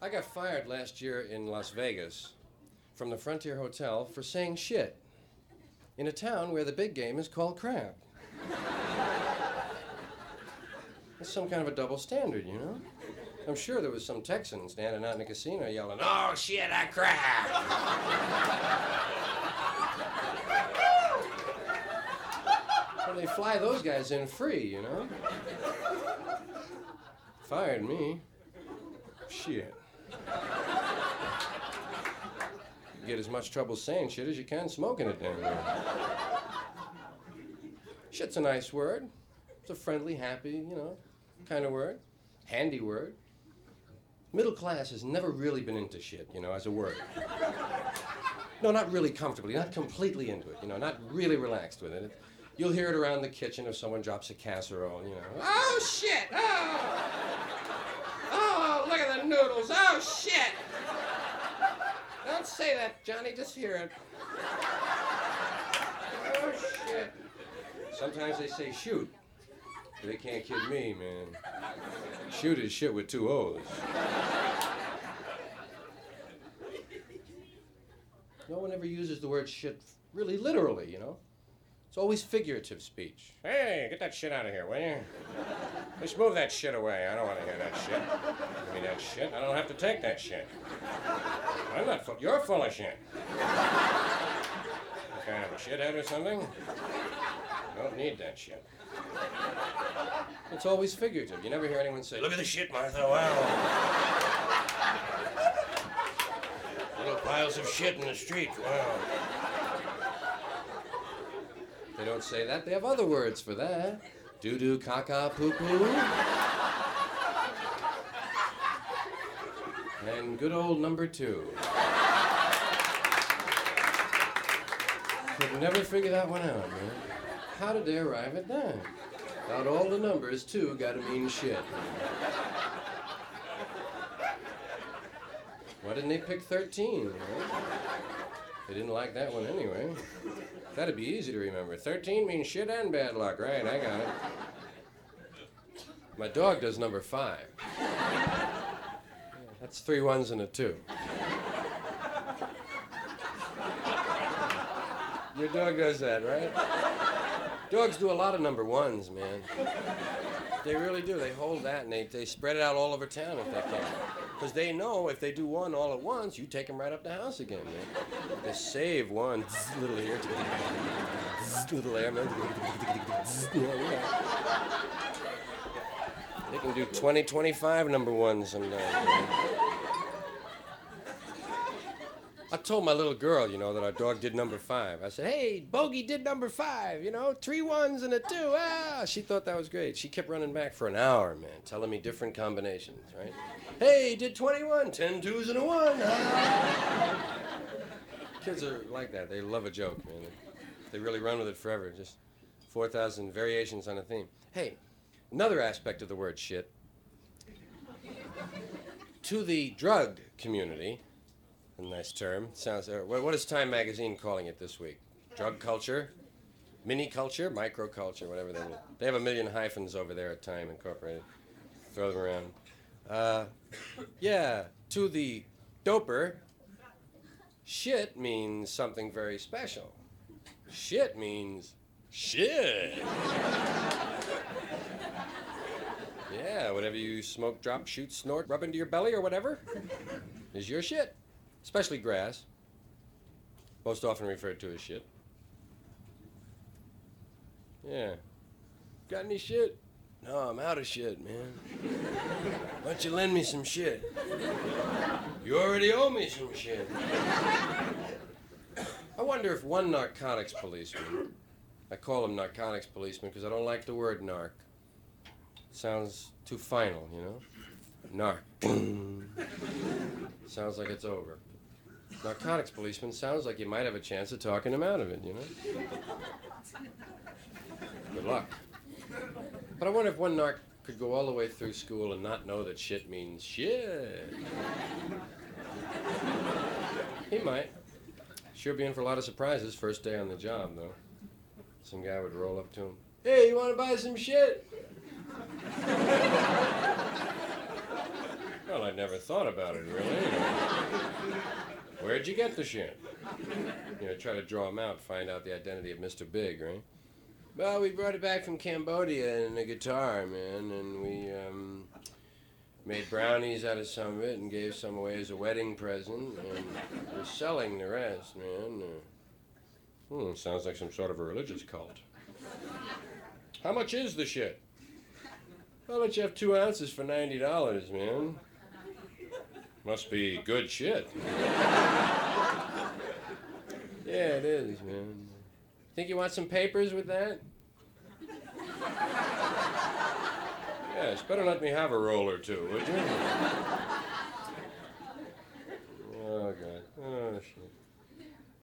I got fired last year in Las Vegas from the Frontier Hotel for saying shit in a town where the big game is called crab. It's some kind of a double standard, you know? I'm sure there was some Texan standing out in the casino yelling, "Oh, shit, a crab!" Well, they fly those guys in free, you know? Fired me. Shit. You get as much trouble saying shit as you can smoking it down there. Shit's a nice word. It's a friendly, happy, you know, kind of word. Handy word. Middle class has never really been into shit, you know, as a word. No, not really comfortably, not completely into it, you know, not really relaxed with it. You'll hear it around the kitchen if someone drops a casserole, you know. "Oh, shit! Oh! Oh, look at the noodles! Oh, shit! Don't say that, Johnny, just hear it. Oh, shit." Sometimes they say shoot. But they can't kid me, man. Shoot is shit with 2 O's. No one ever uses the word shit really literally, you know? It's always figurative speech. "Hey, get that shit out of here, will you? Just move that shit away. I don't want to hear that shit. Give me that shit. I don't have to take that shit. I'm not full. You're full of shit. You kind of a shithead or something? I don't need that shit." It's always figurative. You never hear anyone say, "Look at the shit, Martha. Wow. Little piles of shit in the street. Wow." They don't say that. They have other words for that. Doo-doo, caca, poo-poo. And good old number 2. Could never figure that one out, man. How did they arrive at that? Out all the numbers, 2 gotta mean shit. Why didn't they pick 13? Right? They didn't like that one anyway. That'd be easy to remember. 13 means shit and bad luck. Right, I got it. My dog does number 5. That's 3 1s and a 2. Your dog does that, right? Dogs do a lot of number 1s, man. They really do. They hold that and they spread it out all over town if they can. Because they know if they do 1 all at once, you take them right up the house again, man. They save 1. Little here, little there, man. They can do 20, 25 number 1s sometimes, man. I told my little girl, you know, that our dog did number 5. I said, "Hey, Bogey did number 5, you know, 3 1s and a 2. Ah!" She thought that was great. She kept running back for an hour, man, telling me different combinations, right? "Hey, did 21, 10 2s and a 1. Ah!" Kids are like that. They love a joke, man. They really run with it forever. Just 4,000 variations on a theme. Hey, another aspect of the word shit. To the drug community, a nice term. Sounds. What is Time Magazine calling it this week? Drug culture, mini culture, micro culture, whatever they want. They have a million hyphens over there at Time Incorporated. Throw them around. Yeah. To the doper, shit means something very special. Shit means shit. Yeah. Whatever you smoke, drop, shoot, snort, rub into your belly, or whatever, is your shit. Especially grass, most often referred to as shit. Yeah. Got any shit? No, I'm out of shit, man. Why don't you lend me some shit? You already owe me some shit. I wonder if one narcotics policeman, I call him narcotics policeman because I don't like the word narc. It sounds too final, you know? Narc. Sounds like it's over. Narcotics policeman sounds like you might have a chance of talking him out of it, you know? Good luck. But I wonder if one narc could go all the way through school and not know that shit means shit. He might. Sure be in for a lot of surprises first day on the job, though. Some guy would roll up to him. "Hey, you want to buy some shit?" Well, I'd never thought about it, really. Where'd you get the shit? Try to draw him out, find out the identity of Mr. Big, right? Well, we brought it back from Cambodia in a guitar, man, and we, made brownies out of some of it and gave some away as a wedding present, and we're selling the rest, man. Sounds like some sort of a religious cult. How much is the shit? I'll let you have 2 ounces for $90, man. Must be good shit. Yeah, it is, man. Think you want some papers with that? Yes, better let me have a roll or two, would you?